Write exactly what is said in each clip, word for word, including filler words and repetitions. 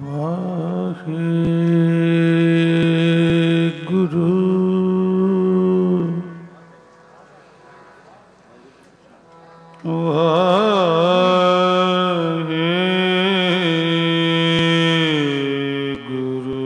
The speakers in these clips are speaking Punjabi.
ਵਾਹਿਗੁਰੂ ਵਾਹਿਗੁਰੂ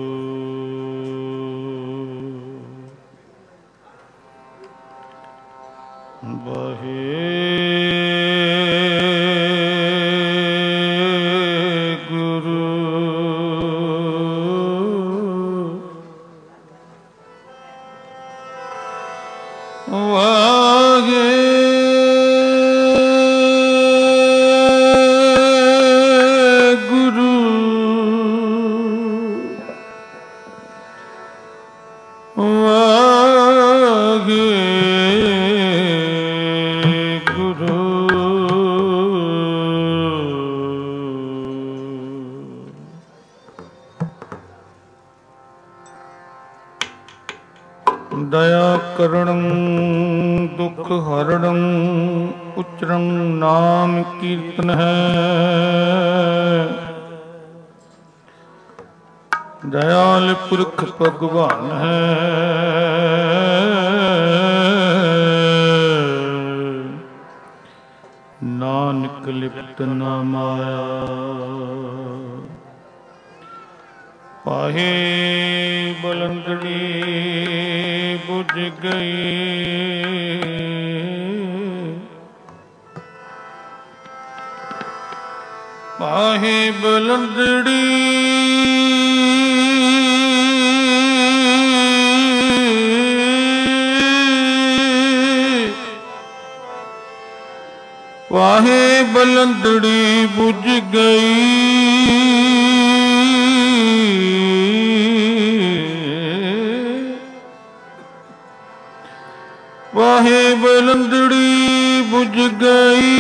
ਦਇਆ ਕਰਣੰ ਦੁਖ ਹਰਣੰ ਉਚਰੰ ਨਾਮ ਕੀਰਤਨ ਹੈ। ਦਇਆਲ ਪੁਰਖ ਭਗਵਾਨ ਹੈ। ਨਾਨਕ ਲਿਪਤ ਨਾ ਮਾਇਆ ਪਾਹੇ ਬਲੰਦੜੀ ਬੁਝ ਗਈ। ਪਾਹੇ ਬਲੰਦੜੀ ਪਾਹੇ ਬਲੰਦੜੀ ਬੁਝ ਗਈ। ਵਾਹੇ ਬਲੰਦੜੀ ਬੁਝ ਗਈ।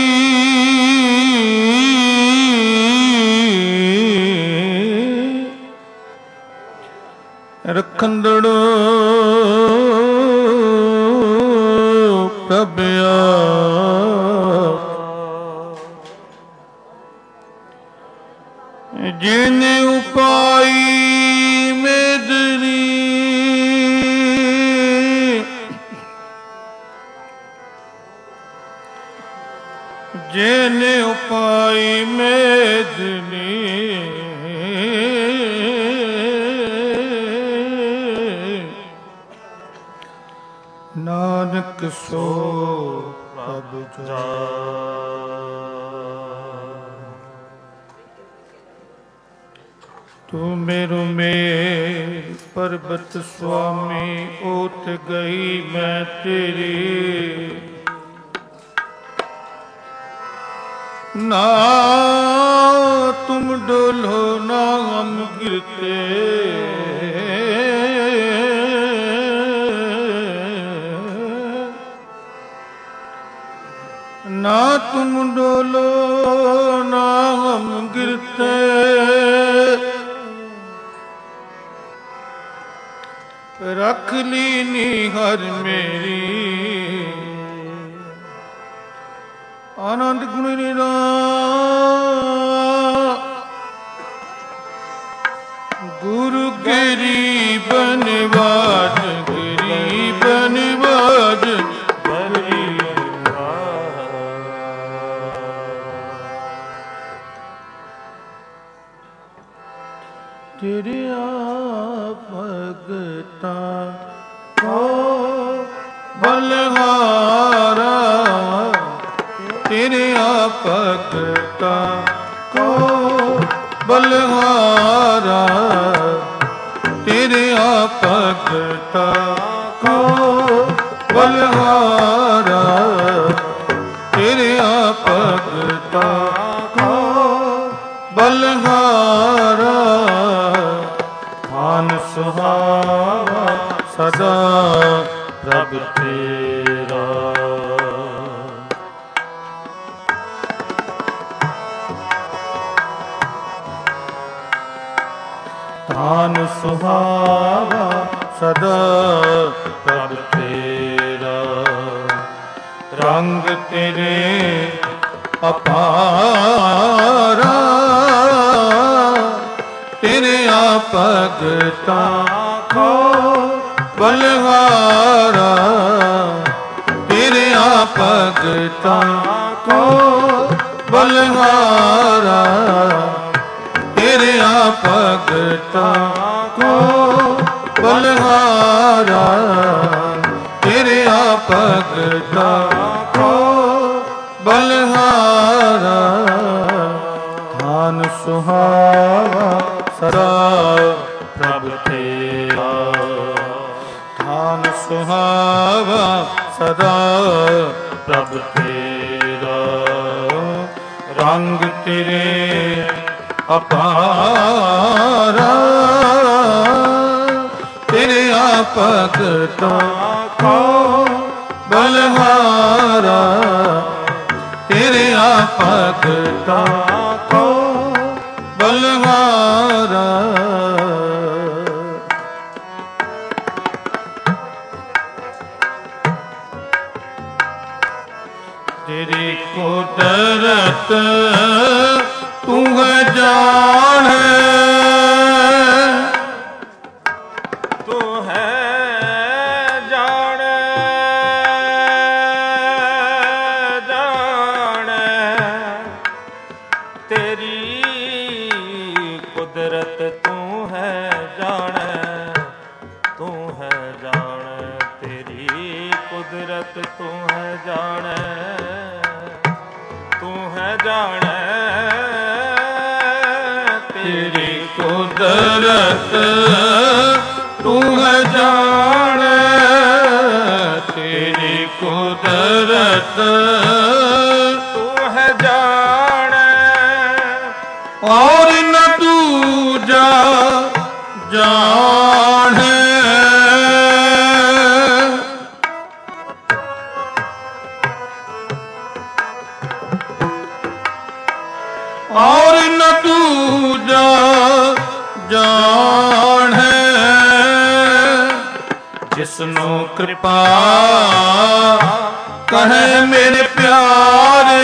ਰਖੰਦੜ ਪ੍ਰਭ ਆਪ ਜਿਨ ਉਪਾਈ ਮੇਦਨੀ। ਜਿਨ ਉਪਾਈ ਮੇਦਨੀ ਨਾਨਕ ਸੋ ਪ੍ਰਭ ਜਾਪ। ਤੂੰ ਮੇਰੁ ਮੇਰ ਪਰਬਤ ਸੁਆਮੀ ਓਟ ਗਈ ਮੈਂ ਤੇਰੀ। ਨਾ ਤੁਮ ਡੋਲੋ ਨਾ ਹਮ ਗਿਰਤੇ। ਨਾ ਤੁਮ ਡੋਲੋ ਨਾ ਹਮ ਗਿਰਤੇ। ਰੱਖ ਲੀਨੀ ਹਰ ਮੇਰੀ ਆਨੰਦ ਗੁਣ ਨਿਰਾਨ। ਗੁਰੂ ਗਰੀਬ ਨਿਵਾਜ ਗਰੀਬ ਨਿਵਾਜ ਤੇਰਿਆ ਭਗਤਾਂ ਕੋ ਬਲਹਾਰਾ। ਤੇਰਿਆ ਭਗਤਾਂ ਕੋ ਬਲਹਾਰਾ। ਤੇਰਿਆ ਭਗਤਾਂ ਕੋ ਬਲਹਾਰਾ। ਤੇਰਿਆ ਭਗਤਾਂ ਕੋ ਬਲਹਾਰਾ। ਮਨ ਸੁਹਾਵਾ ਸਦਾ ਪ੍ਰਭ ਤੇਰਾ। ਤਾਨ ਸੁਹਾਵਾ ਸਦਾ ਪ੍ਰਭ ਤੇਰਾ। ਰੰਗ ਤੇਰੇ ਅਪਾਰਾ ਭਗਤਾਂ ਕੋ ਬਲਹਾਰਾ, ਤੇਰਿਆਂ ਭਗਤਾਂ ਕੋ ਬਲਹਾਰਾ, ਤੇਰਿਆਂ ਭਗਤਾਂ ਕੋ ਬਲਹਾਰਾ, ਤੇਰਿਆਂ ਭਗਤਾਂ ਕੋ ਬਲਹਾਰਾ। ਧਨ ਸੁਹਾਵਾ ਸਦਾ ਪ੍ਰਭ ਤੇਰਾ, ਧਨ ਸੁਹਾਵਾ ਸਦਾ ਪ੍ਰਭ ਤੇਰਾ, ਰੰਗ ਤੇਰੇ ਅਪਾਰਾ, ਤੇਰਿਆਂ ਭਗਤਾਂ ਕੋ ਬਲਹਾਰਾ, ਤੇਰਿਆਂ ਭਗਤਾਂ ਕੋ ਬਲਹਾਰਾ। ਤੇਰੀ ਕੁਦਰਤ ਤੂੰ ਹੈ ਜਾਣੇ, ਤੂੰ ਹੈ ਜਾਣੇ ਜਾਣੇ, ਤੇਰੀ ਕੁਦਰਤ ਤੂੰ ਹੈ ਜਾਣੇ, ਤੂੰ ਹੈ ਜਾਣੇ, ਤੇਰੀ ਕੁਦਰਤ ਤੂੰ ਹੈ ਜਾਣੇ, ਤੂੰ ਹੈ ਜਾਣੇ, ਤੇਰੀ ਕੁਦਰਤ ਤੂੰ ਹੈ ਜਾਣੇ, ਤੇਰੀ ਕੁਦਰਤ ਤੂੰ ਹੈ ਜਾਣੇ, ਔਰ ਨ ਦੂਜਾ ਜਾਣੇ, ਔਰ ਨ ਦੂਜਾ ਜਾਣੇ, ਜਿਸਨੂੰ ਕਿਰਪਾ ਕਹੇ ਮੇਰੇ ਪਿਆਰੇ,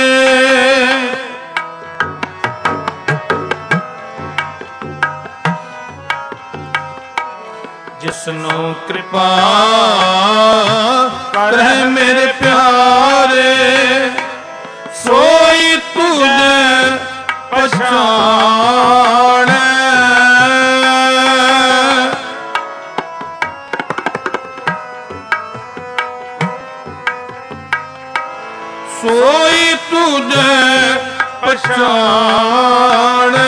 ਜਿਸਨੂੰ ਕਿਰਪਾ ਕਰੇ ਮੇਰੇ ਪਿਆਰੇ, ਸੋਈ ਤੁਝੇ ਪਛਾਣੇ, ਸੋਈ ਤੁਝੇ ਪਛਾਣੇ,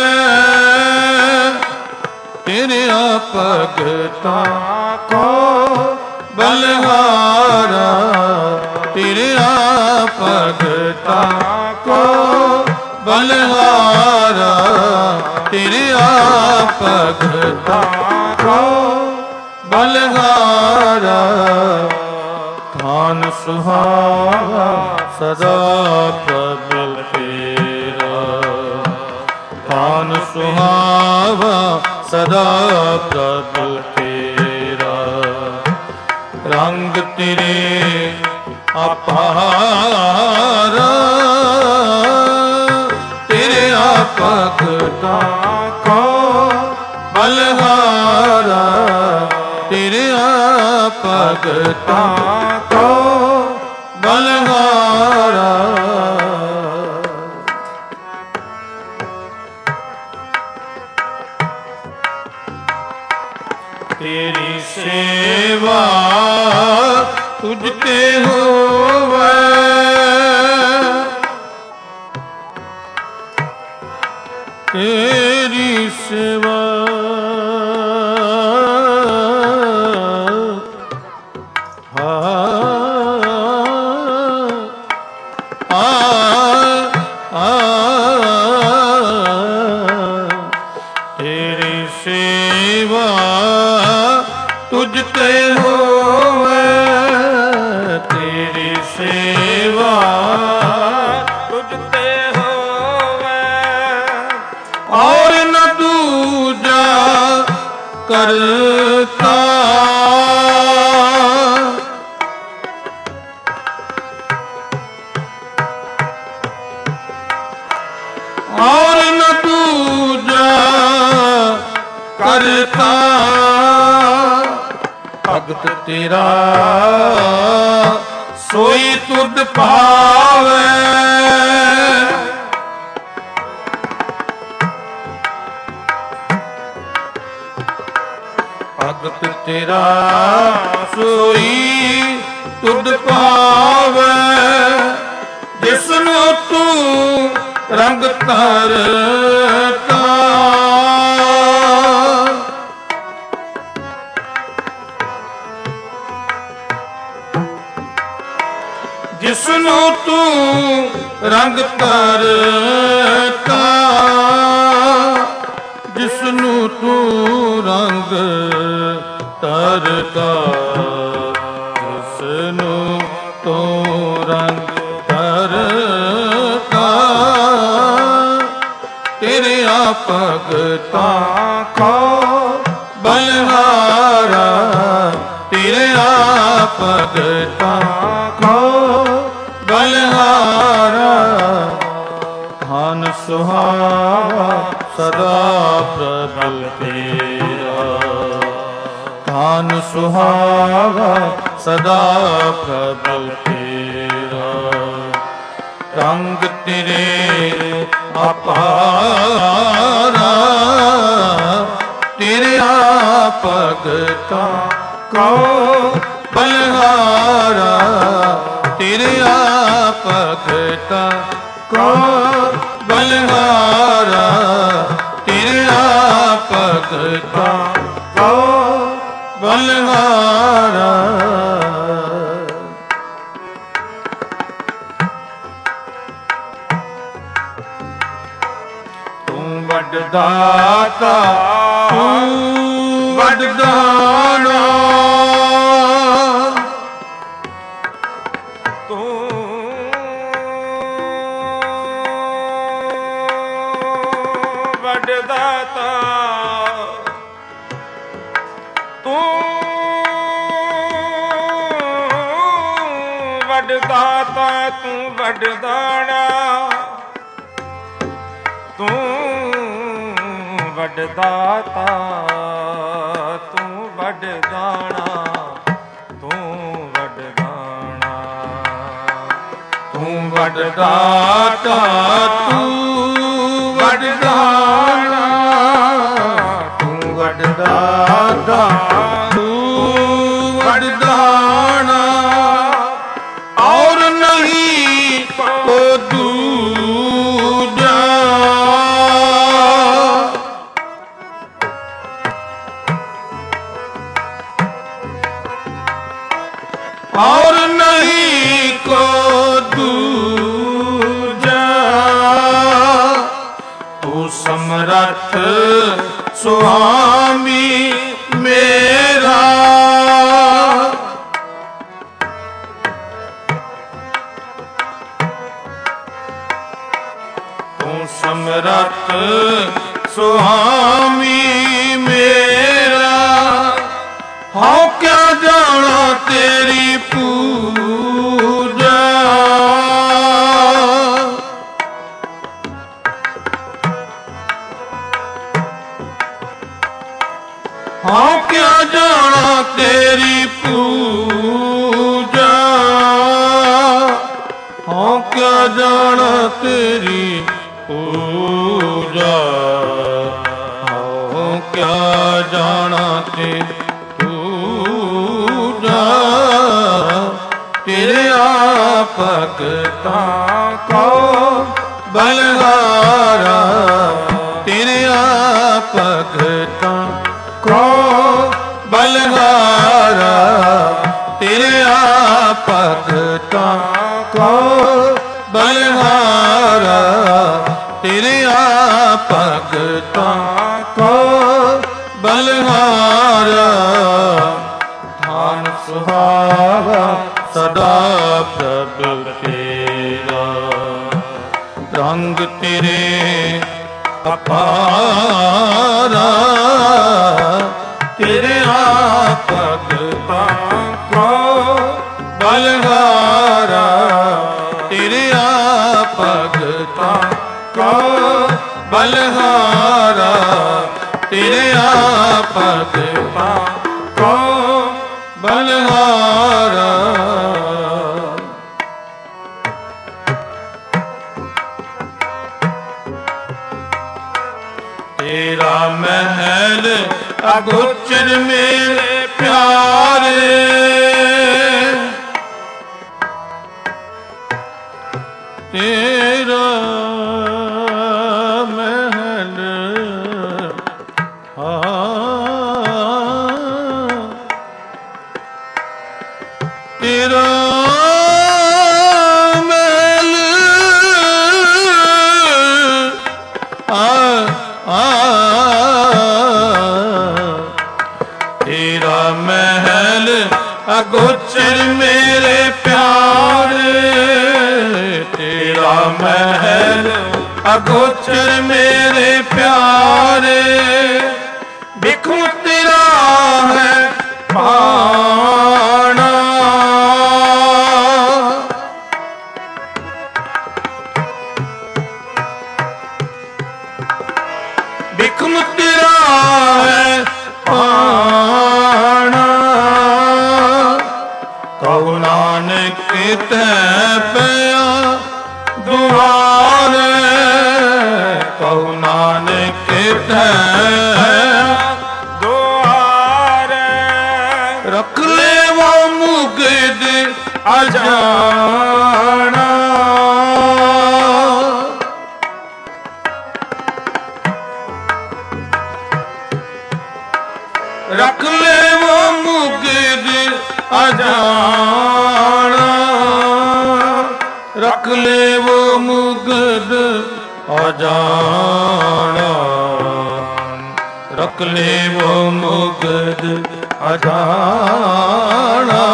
ਤੇਰਿਆਂ ਭਗਤਾਂ ਕੋ ਬਲਹਾਰਾ, ਤੇਰਿਆਂ ਭਗਤਾਂ ਕੋ ਬਲਹਾਰਾ, ਤੇਰਿਆਂ ਭਗਤਾਂ ਕੋ ਬਲਹਾਰਾ। ਧਨ ਸੁਹਾਵਾ ਸਦਾ ਪ੍ਰਭ ਤੇਰਾ, ਧਨ ਸੁਹਾਵਾ ਸਦਾ ਪ੍ਰਭ ਤੇਰਾ, ਰੰਗ ਤੇਰੇ ਅਪਾਰਾ, ਤੇਰਿਆਂ ਭਗਤਾਂ ਕੋ ਬਲਹਾਰਾ, ਤੇਰਿਆਂ ਭਗਤਾਂ ਕੋ ਬਲਹਾਰਾ। ਤੇਰੀ ਸੇਵਾ ਤੁਝ ਤੇ ਹੋਵੇ, ਤੇਰੀ ਸੇਵਾ ਤੁਝ ਤੇ ਹੋਵੇ, ਤੇਰੀ ਸੇਵਾ ਤੁਝ ਤੇ ਹੋਵੇ, ਔਰ ਨ ਦੂਜਾ ਕਰਤਾ, ਔਰ ਨ ਦੂਜਾ ਕਰਤਾ ਭਗਤ ਤੇਰਾ ਸੋਈ ਤੁਧ ਪਾਵੇ। ਭਗਤ ਤੇਰਾ ਸੋਈ ਤੁਧ ਪਾਵੇ, ਜਿਸਨੂੰ ਤੂੰ ਰੰਗ ਧਰਤਾ। ਜਿਸਨੂੰ ਤੂੰ ਰੰਗ ਧਰਤਾ, ਜਿਸਨੂੰ ਤੂੰ ਰੰਗ ਧਰਤਾ, ਜਿਸਨੂੰ ਤੂੰ ਰੰਗ ਧਰਤਾ, ਤੇਰੇ ਆ ਭਗਤਾਂ ਕੋ ਬਲਿਹਾਰਾ, ਤੇਰੇ ਆ ਭਗਤਾਂ ਕੋ ਬਲਿਹਾਰਾ। ਧਨ ਸੁਹਾਵਾ ਸਦਾ ਪ੍ਰਭੂ ਤੇਰਾ, ਧਨ ਸੁਹਾਵਾ ਸਦਾ ਪ੍ਰਭੂ ਤੇਰਾ। ਰੰਗ ਤੇਰੇ ਅਪਾਰਾ, ਤੇਰੇ ਆ ਭਗਤਾਂ ਕੋ ਬਲਿਹਾਰਾ, ਤੇਰੇ ਆ ਭਗਤਾਂ ਕੋ ਬਲਿਹਾਰਾ, ਤੇਰੇ ਆ ਭਗਤਾਂ ਕੋ ਬਲਿਹਾਰਾ। ਤੂੰ ਵੱਡ ਦਾਤਾ, ਤੂੰ ਵੱਡ ਦਾਨਾ, ਦਾਤਾ ਤੂੰ ਵੱਡ ਦਾਤਾ, ਤੂੰ ਵੱਡ ਦਾਣਾ, ਤੂੰ ਵੱਡ ਦਾਤਾ, ਤੂੰ ਵੱਡ ਦਾਣਾ, ਤੂੰ ਵੱਡ ਦਾਣਾ, ਤੂੰ ਵੱਡ ਦਾਤਾ, ਤੂੰ ਵੱਡ ਦਾਣਾ, ਤੂੰ ਵੱਡ ਦਾਤਾ, ਤੂੰ ਵੱਡ ਦਾਣਾ, ਔਰ ਨਹੀਂ ਕੋ ਦੂਜਾ। ਔਰ ਨਹੀਂ ਕੋ ਦੂਜਾ, ਤੂੰ ਸਮਰੱਥ ਸੁਆਮੀ ਮੇਰਾ। ਤੂੰ ਸਮਰੱਥ ਸੁਆਮੀ ਮੇਰਾ, ਹਉ ਕਿਆ ਜਾਣਾ ਤੇਰੀ ਪੂਜਾ। ਹਉ ਕਿਆ ਜਾਣਾ ਤੇਰੀ ਪੂਜਾ, ਹਉ ਕਿਆ ਜਾਣਾ ਤੇਰੀ ਪੂਜਾ, ਹਉ ਕਿਆ ਜਾਣਾ ਤੇਰੀ ਪੂਜਾ। ਤੇਰੇ ਆ ਭਗਤਾਂ ਕੋ ਬਲਿਹਾਰਾ, ਤੇਰੇ ਆ ਭਗਤਾਂ ਕੋ ਬਲਿਹਾਰਾ, ਤੇਰੇ ਆ ਭਗਤਾਂ ਕੋ ਬਲਿਹਾਰਾ, ਤੇਰੇ ਆ ਭਗਤਾਂ ਕੋ ਬਲਿਹਾਰਾ। ਧਨ ਸੁਹਾਵਾ ਸਦਾ ਪ੍ਰਭ ਤੇਰਾ, ਰੰਗ ਤੇਰੇ ਅਪਾਰਾ, ਤੇਰੇ ਆ ਭਗਤਾਂ ਕੋ ਬਲਿਹਾਰਾ, ਤੇਰੇ ਆ ਭਗਤਾਂ ਕੋ ਬਲਿਹਾਰਾ, ਤੇਰੇ ਆਪ ਕਿਰਪਾ ਕੋ ਬਲਹਾਰਾ। ਤੇਰਾ ਮਹਿਲ ਅਗੋਚਰ ਮੇਰੇ ਪਿਆਰੇ, ਤੇਰਾ ਮਹਿਲ ਆ ਤੇਰਾ ਮਹਿਲ ਆ ਆ ਤੇਰਾ ਮਹਿਲ ਅਗੋਚਰ ਮੇਰੇ ਪਿਆਰੇ, ਤੇਰਾ ਮਹਿਲ ਅਗੋਚਰ ਮੇਰੇ ਪਿਆਰੇ। ਬਿਖੂ ਤੇਰਾ ਹੈ ਪਾਣਾ, ਬਿਖੂ ਤੇਰਾ ਹੈ ਪਾਣਾ। ਕਹੋ ਨਾਨਕ ਤੈ ਪਿਆ ਦੁਆਰੇ, ਕਹੋ ਨਾਨਕ ਤੈ ਦੁਆਰੇ। ਰੱਖ ਲੇਵਾ ਮੁਗਦ ਅਜਾਣਾ, ਰੱਖ ਲੇਵਾ ਮੁਗਦ ਅਜਾਣਾ, ਰੱਖ ਲੇਵੋ ਮੁਗਦ ਅਜਾਣਾ, ਰੱਖ ਲੇਵੋ ਮੁਗਦ ਅਜਾਣਾ।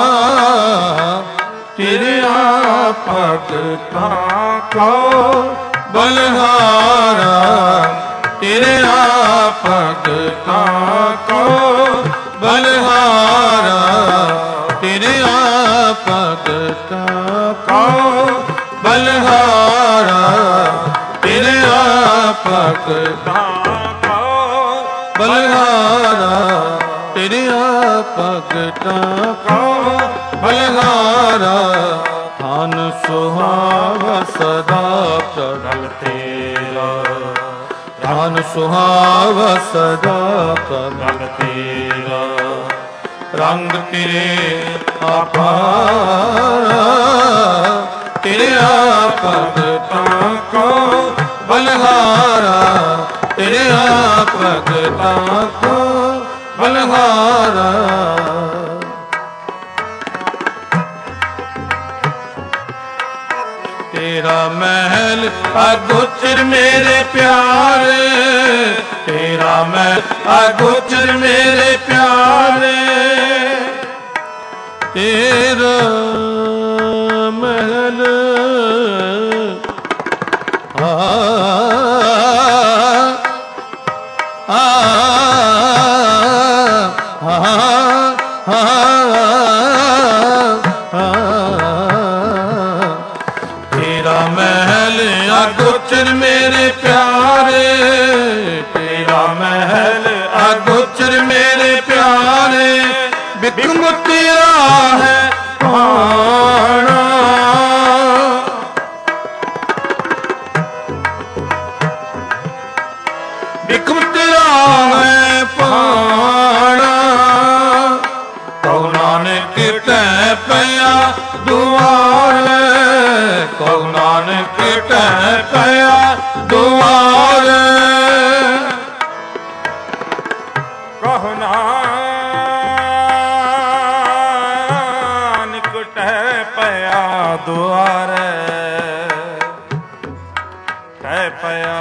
ਤੇਰੇ ਆਪ ਭਗਤਾਂ ਕੋ ਬਲਹਾਰਾ, ਤੇਰੇ ਆਪ ਭਗਤਾਂ ਕੋ ਬਲਹਾਰਾ, ਤੇਰੇ ਆਪ ਭਗਤਾਂ ਕੋ ਬਲਹਾਰਾ, ਤੇਰੇ ਆਪ ਭਗਤਾਂ ਕੋ ਬਲਹਾਰਾ, ਤੇਰੇ ਆਪ ਭਗਤਾਂ ਕੋ ਬਲਹਾਰਾ। ਧਨ ਸੁਹਾਵਾ ਸਦਾ ਪ੍ਰਭਲ ਤੇਰਾ, ਧਨ ਸੁਹਾਵਾ ਸਦਾ ਪ੍ਰਭਲ ਤੇਰਾ। ਰੰਗ ਤੇਰੇ ਅਪਾਰਾ, ਤੇਰੇ ਆਪ ਭਗਤਾਂ ਕੋ ਬਲਹਾਰਾ, ਤੇਰੇ ਆਪ ਭਗਤਾਂ ਕੋ ਬਲਹਾਰਾ। ਤੇਰਾ ਮਹਿਲ ਅਗੋਚਰ ਮੇਰੇ ਪਿਆਰੇ, ਤੇਰਾ ਮਹਿਲ ਅਗੋਚਰ ਮੇਰੇ ਪਿਆਰੇ। ਤੇਰਾ ਮਹਿਲ ਆ ਆ ਤੇਰਾ ਮਹਿਲ ਅਗੋਚਰ ਮੇਰੇ ਪਿਆਰੇ, ਤੇਰਾ ਮਹਿਲ ਅਗੋਚਰ ਮੇਰੇ ਪਿਆਰੇ। ਬਿਖਮ ਤੇਰਾ ਹੈ ਪਾਣਾ, ਬਿਖਮ ਤੇਰਾ ਹੈ ਪਾਣਾ। ਕਹੋ ਨਾਨਕ ਤੈ ਪਿਆ ਦੁਆਰੇ, ਕਹੋ ਨਾਨਕ ਤੈ ਪਿਆ ਦੁਆਰੇ। ਕਹੋ ਨਾਨਕ ਤੈ ਪਿਆ ਦੁਆਰੇ, ਤੈ ਪਿਆ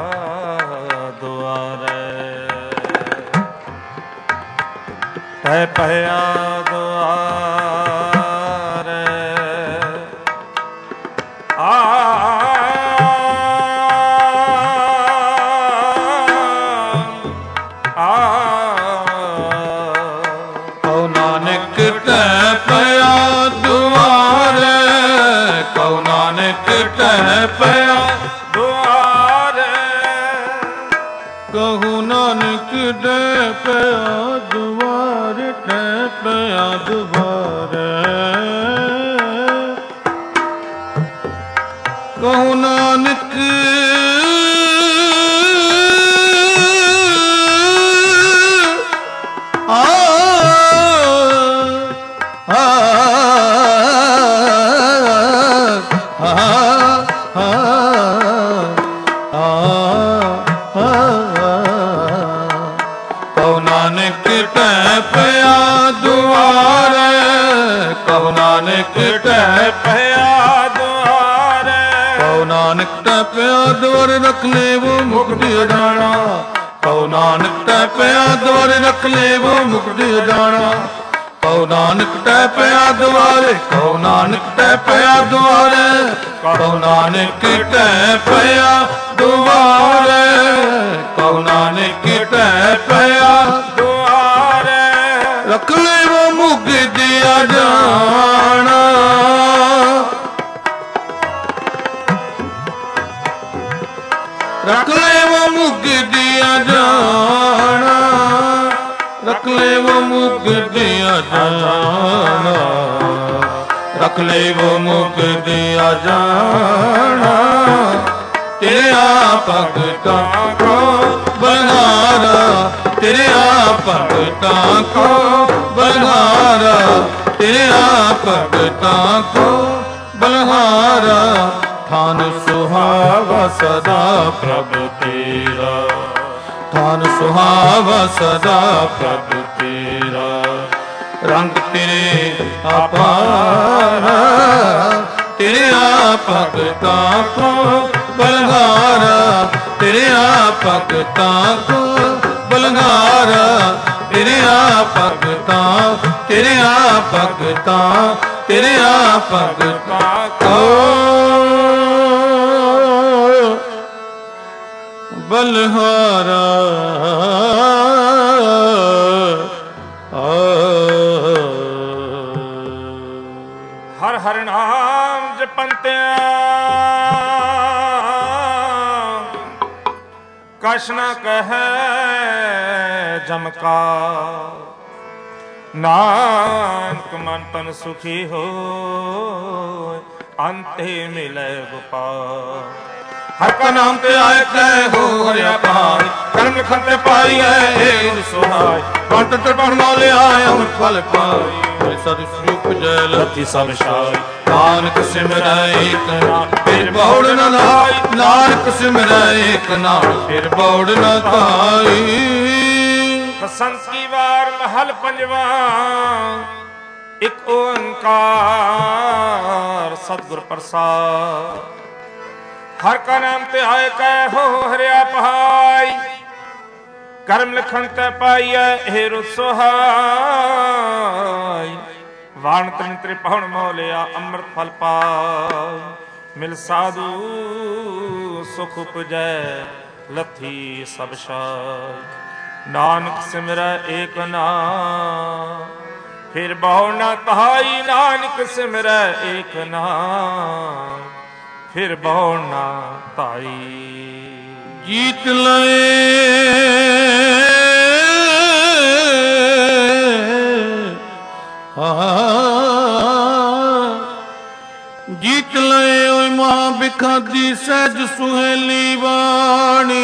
ਦੁਆਰੇ, ਤੈ ਪਿਆ ਦੁਆਰੇ। ਕਹੋ ਨਾਨਕ ਤੈ ਪਿਆ ਦੁਆਰੇ, ਕਹੋ ਨਾਨਕ ਤੈ ਪਿਆ ਦੁਆਰੇ। ਕਹੂ ਨਾਨਕ ਦੇ ਪਿਆ ਦੁਆਰ ਤੇ ਪਿਆ ਦੁਬਾਰੇ ਕਹੂ ਨਾਨਕ ਆ ਆ ਨਾਨਕ ਟਹਿ ਪਿਆ ਦੁਆਰੇ ਕਹੋ ਨਾਨਕ ਟਹਿ ਪਿਆ ਦੁਆਰੇ ਕਹੋ ਨਾਨਕ ਟਹਿ ਪਿਆ ਦੁਆਰੇ ਰਖ ਲੇਵੋ ਮੁਕਤੀ ਉਡਾਣਾ ਕਹੋ ਨਾਨਕ ਟਹਿ ਪਿਆ ਦੁਆਰੇ ਰਖ ਲੇਵੋ ਮੁਕਤੀ ਉਡਾਣਾ ਕਹੋ ਨਾਨਕ ਟਹਿ ਪਿਆ ਦੁਆਰੇ ਕਹੋ ਨਾਨਕ ਟਹਿ ਪਿਆ ਦੁਆਰੇ ਕਹੋ ਨਾਨਕ ਟਹਿ ਪਿਆ ਦੁਆਰੇ ਕਹੋ ਨਾਨਕ ਟਹਿ ਪਿਆ ਰਖ ਲੇਵੋ ਮੁਕਤੀ ਉਡਾਣਾ ਰਖ ਲੇਵੋ ਮੁਕਤੀ ਉਡਾਣਾ ਰਖ ਲੇਵੋ ਮੁਕਤੀ ਉਡਾਣਾ ਰਖ ਲੇਵੋ ਮੁਕਤੀ ਉਡਾਣਾ ਤੇਰਾ ਭਗਤਾਂ ਕੋ ਬਲਿਹਾਰਾ ਤੇਰਾ ਭਗਤਾਂ ਕੋ ਬਲਿਹਾਰਾ ਤੇਰਾ ਭਗਤਾਂ ਕੋ ਬਲਿਹਾਰਾ ਥਾਨ ਸੁਹਾਵਾ ਸਦਾ ਪ੍ਰਭ ਤੇਰਾ ਥਾਨ ਸੁਹਾਵਾ ਸਦਾ ਪ੍ਰਭ ਤੇਰਾ ਰੰਗ ਤੇਰੇ ਅਪਾਰਾ ਤੇਰਾ ਭਗਤਾਂ ਕੋ ਬਲਿਹਾਰਾ ਤੇਰਾ ਭਗਤਾਂ ਕੋ ਬਲਿਹਾਰਾ ਤੇਰਾ ਭਗਤਾਂ ਤੇਰਾ ਭਗਤਾਂ ਤੇਰਾ ਭਗਤਾਂ ਕੋ ਬਲਿਹਾਰਾ ਹਰ ਹਰ ਨਾਮ ਜਪੰਤਿਆ ਕਛ ਨ ਕਹੈ ਜਮ ਕਾ ਨਾਨਕ ਮਨ ਤਨ ਸੁਖੀ ਹੋਇ ਅੰਤੇ ਮਿਲੈ ਗੋਪਾਲ ਹਰ ਕਾ ਨਾਮ ਤੇ ਆਏ ਕੈ ਹੋ ਹਰਿਆ ਪਾਈ ਕਰਮ ਲਿਖਨ ਤੇ ਪਾਈ ਹੈ ਏ ਸੁਹਾਈ ਬੰਤ ਤੇ ਬਣ ਮੌਲਿਆ ਅੰਮ੍ਰਿਤ ਫਲ ਪਾਈ ਸਤਿ ਸਰੂਪ ਜੈ ਲਤੀ ਸਭ ਛਾਈ ਨਾਨਕ ਸਿਮਰੈ ਏਕ ਨਾਮ ਫਿਰ ਬੌੜ ਨ ਲਾਈ ਨਾਨਕ ਸਿਮਰੈ ਏਕ ਨਾਮ ਫਿਰ ਬੌੜ ਨ ਧਾਈ ਬਸੰਤੀ ਵਾਰ ਮਹਲ ਪੰਜਵਾ ਇਕ ਓੰਕਾਰ ਸਤਿਗੁਰ ਪ੍ਰਸਾਦ ਹਰ ਕਾ ਨਾਮ ਤੇ ਆਏ ਕੈ ਹੋ ਹਰਿਆ ਪਹਾਈ ਕਰਮ ਲਿਖਨ ਤੇ ਪਾਈਐ ਇਹ ਰੁਸਹਾਈ ਵਾਣ ਤਨ ਤ੍ਰਿ ਪਹੁਣ ਮੌਲਿਆ ਅੰਮ੍ਰਿਤ ਫਲ ਪਾਈ ਮਿਲ ਸਾਧੂ ਸੁਖ ਉਪਜੈ ਲੱਥੀ ਸਭ ਛਾਈ ਨਾਨਕ ਸਿਮਰੈ ਏਕ ਨਾਮ ਫਿਰ ਬਹੁ ਨ ਤਹਾਈ ਨਾਨਕ ਸਿਮਰੈ ਏਕ ਨਾਮ ਫਿਰ ਬਹੁ ਨਾ ਧਾਈ ਜੀਤ ਲਏ ਜੀਤ ਲਏ ਓਏ ਮਾਂ ਬਿਖਾਦੀ ਸਹਿਜ ਸੁਹੇਲੀ ਬਾਣੀ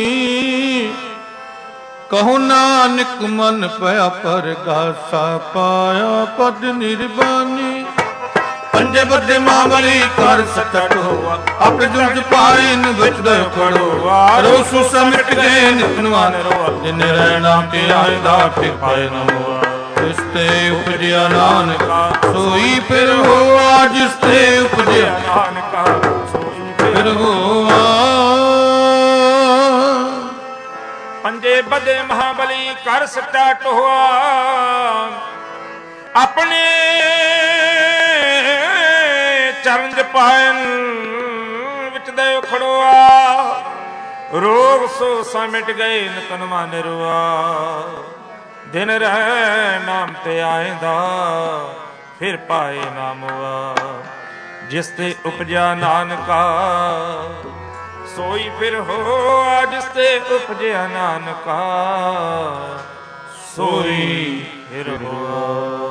ਕਹੋ ਨਾਨਕ ਮਨ ਪਿਆ ਪਰਗਾਸਾ ਪਾਇਆ ਪਦ ਨਿਰਬਾਨੀ ਪੰਜੇ ਬੱਦੇ ਮਾਮਲੀ ਕਰ ਸਕਟ ਹੋਆ ਆਪਣੇ ਜੁਜ ਪਾਇਨ ਵਿੱਚ ਦੇ ਖੜੋਆ ਰੋਸੂ ਸਮਿਟ ਗਏ ਨਿਤਨਵਾਨ ਰੋਆ ਜਿਨ ਰਹਿਣਾ ਤੇ ਆਇਦਾ ਫਿਰ ਪਾਇ ਨ ਹੋਆ ਜਿਸ ਤੇ ਉਪਜਿਆ ਨਾਨਕਾ ਸੋਈ ਫਿਰ ਹੋਆ ਜਿਸ ਤੇ ਉਪਜਿਆ ਨਾਨਕਾ ਸੋਈ ਫਿਰ ਹੋਆ ਪੰਜੇ ਬੱਦੇ ਮਹਾਬਲੀ ਕਰ ਸਕਟ ਹੋਆ ਆਪਣੇ ਚਰਨ ਜਪਾਇਨ ਵਿੱਚ ਦੇ ਖੜੋਆ ਰੋਗ ਸੋ ਸਮਿਟ ਗਏ ਨਿਤਨਵਾ ਨਿਰਵਾ ਦਿਨ ਰਹਿ ਨਾਮ ਤੇ ਆਇਂਦਾ ਫਿਰ ਪਾਏ ਨਾਮਵਾ ਜਿਸ ਤੇ ਉਪਜਿਆ ਨਾਨਕਾ सोई फिर होआ जिससे उपजया नानका, सोई फिर होआ।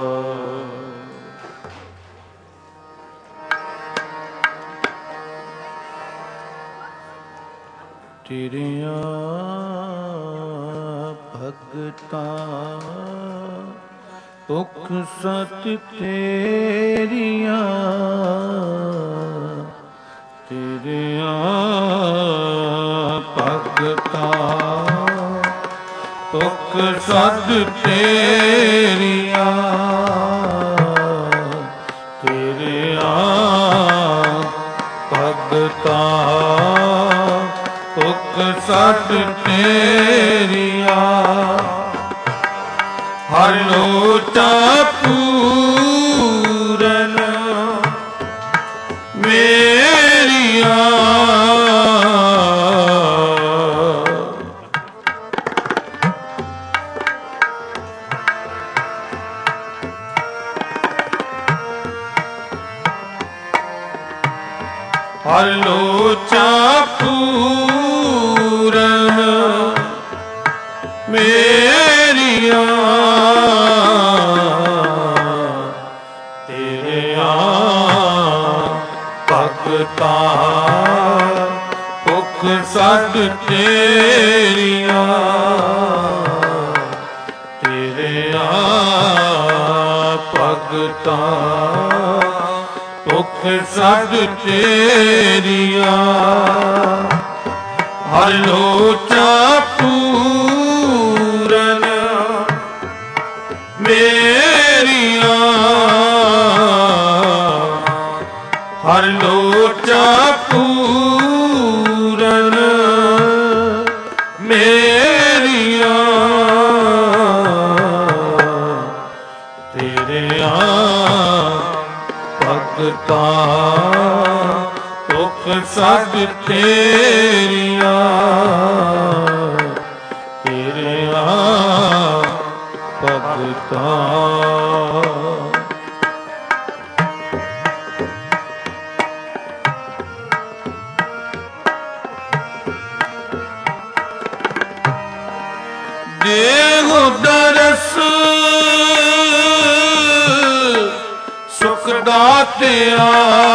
ਤੇਰਿਆਂ ਭਗਤਾਂ ਭੁਖ ਸਤ ਤੇਰੀਆਂ, ਤੇਰਿਆਂ ਭਗਤਾਂ ਭੁਖ ਸਤ ਤੇਰੀਆਂ, ਤੇਰਿਆਂ ਭਗਤਾਂ ਭੁਖ ਸਤ ਤੇਰੀਆਂ, ਹਰ ਲੋਚਾ ਪੂਰਨ ਮੇਰੀਆਂ, ਹਰ ਲੋਚਾ ਪੂਰਨ ਮੇਰੀਆਂ, ਤੇਰਿਆਂ ਭਗਤਾਂ ਭੁਖ ਸਤ ਤੇਰੀਆਂ, ਤੇਰਿਆਂ ਭਗਤਾਂ ਭੁਖ ਸਤ ਤੇਰੀਆਂ, ਹਰ ਲੋਚਾ ਪੂਰਨ ਮੇਰੀਆਂ, ਹਰ ਲੋਚਾ ਪੂਰਨ ਮੇਰੀਆਂ, ਤੇਰਿਆਂ ਭਗਤਾਂ ਭੁਖ ਸਤ ਤੇਰੀਆਂ, ਤੇਰਿਆਂ ਭਗਤਾਂ। ਦੇਹੁ ਦਰਸ ਸੁਖ ਦਾਤਿਆ,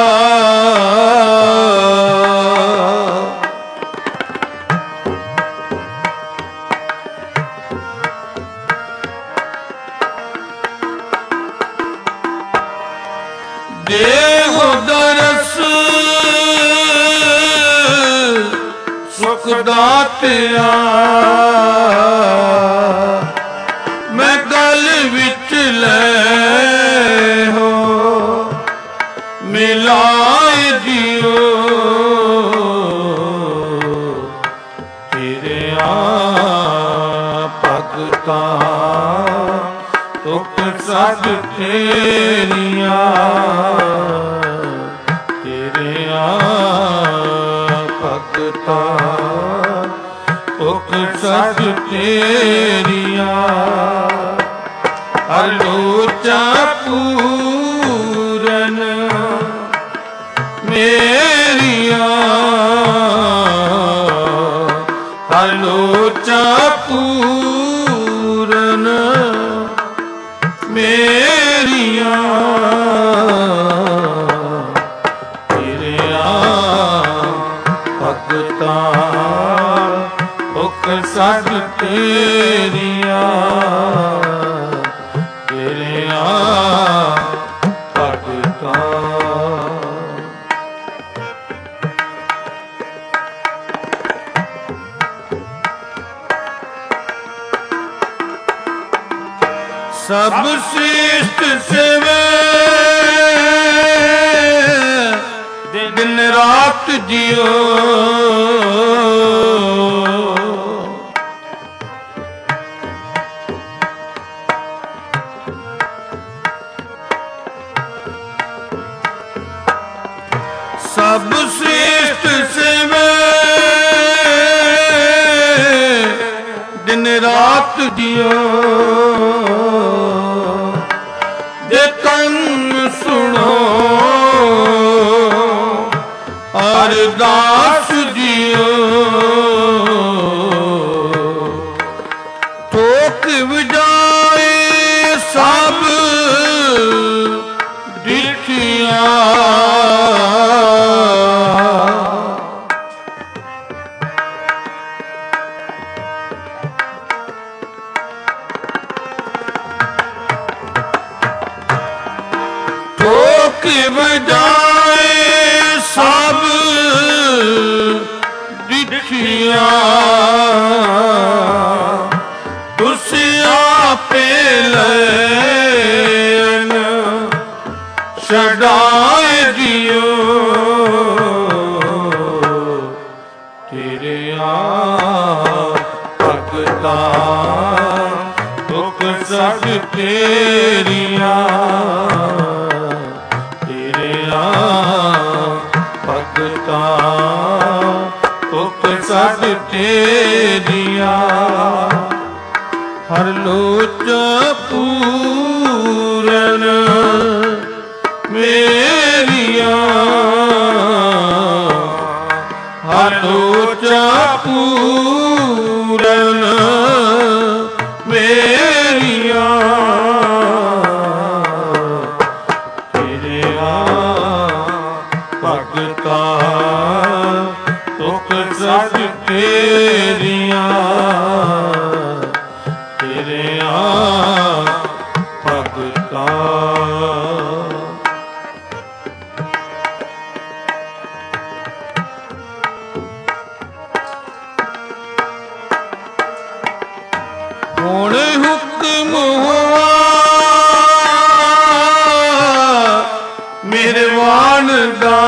ਦੇਹੁ ਦਰਸ ਸੁਖ ਦਾਤਿਆ, ਮੈਂ ਗਲ ਵਿੱਚ ਲੈ ਹੋ ਮਿਲਾਏ ਦਿਓ, ਤੇਰਿਆਂ ਭਗਤਾਂ ਭੁਖ ਸਤ ਤੇਰੀਆਂ, ਤੇਰਿਆਂ ਭਗਤਾਂ ਭੁਖ ਸਤ ਤੇਰੀਆਂ, ਹਰ ਲੋਚਾ ਪੂਰਨ ਮੇਰੀਆਂ, ਹਰ ਲੋਚਾ ਪੂਰਨ ਮੇਰੀਆਂ, ਤੇਰਿਆਂ ਭਗਤਾਂ ਭੁਖ ਸਤ ਤੇਰੀਆਂ, ਤੇਰਿਆਂ ਭਗਤਾਂ। ਸਭ ਸ੍ਰਿਸ਼ਟ ਸੇਵੇ ਦਿਨ ਰਾਤ ਜਿਉ, ਸਭ ਸ੍ਰਿਸ਼ਟ ਸੇਵੇ ਦਿਨ ਰਾਤ ਜਿਉ, ਜੇ ਕੰਨ ਸੁਣੋ ਅਰਦਾਸ ਜਿਉ, ਵਜਾਏ ਸਭ ਡਿਠੀਆਂ ਤੁਸੀਂ ਆਪੇ ਲੈਣ ਛਡਾਏ ਦਿਓ ਤੇਰੇ ਆ ਭਗਤਾਂ ਦੁੱਖ ਸਭ ਤੇਰੀਆਂ ਤੇਰੇ ਆ ਭਗਤਾਂ ਦੁੱਖ ਸਭ ਤੇਰੀਆਂ ਹਰ ਲੋਚ ਪੂਰਨ ਮੇਰੀਆਂ ਹਰ ਲੋਚ ਪੂਰਨ ਮੇਰੀਆਂ ਤੇਰੇ ਆ ਭਗਤਾਂ ਦੁੱਖ ਸਭ ਤੇਰੀਆਂ ਤੇਰੇ ਆ ਭਗਤਾਂ ਹੁਣ ਹੁਕਮ ਹੋਆ ਮਿਹਰਬਾਨ ਦਾ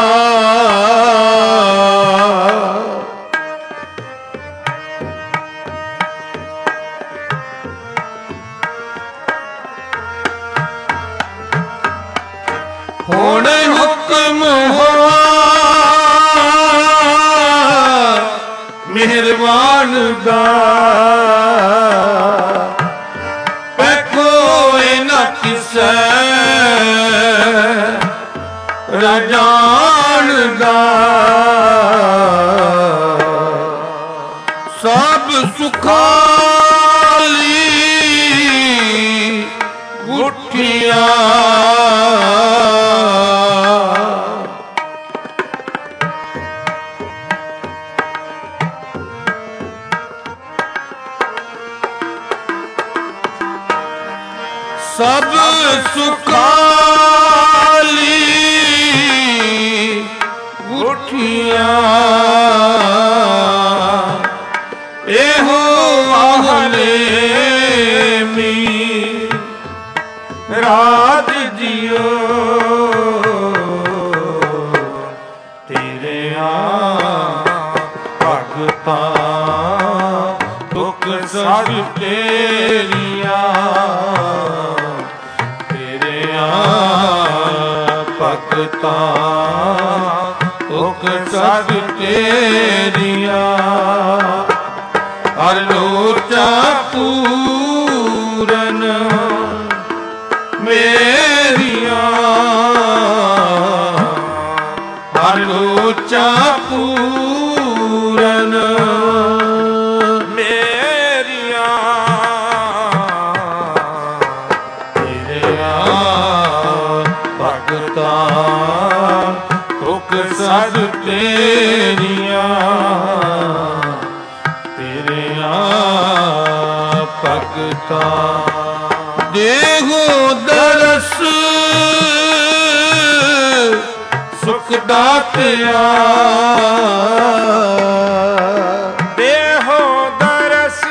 ਹੁਣ ਹੁਕਮ ਹੋਆ ਮਿਹਰਬਾਨ ਦਾ ਰਾਜਾਨ ਦਾ ਸਭ ਸੁਖਾਲੀ ਗੁੱਠੀਆਂ ਸਭ ਸੁਖਾਲੀ ਗੁੱਠੀਆਂ ਇਹੋ ਆਹਲੇ ਮੀ ਰਾਜ ਜੀਓ ਤੇਰੇ ਆ ਭਗਤਾਂ ਦੁੱਖ ਸਭ ਤੇਰੀਆਂ ਭਗਤਾਂ ਦੁੱਖ ਸਭ ਤੇਰੀਆਂ ਹਰ ਲੋਚਾ ਪੂਰਨ ਮੇਰੀਆਂ ਹਰ ਲੋਚਾ ਪੂਰਨ ਮੇਰੀਆਂ ਤੇਰੇ ਆ ਭਗਤਾਂ ਦੁੱਖ ਸਭ ਤੇਰੀਆਂ ਤੇਰੇ ਆ ਭਗਤਾਂ ਦੇਹੋ ਦਰਸ ਸੁਖ ਦਾਤਿਆ ਦੇਹੋ ਦਰਸ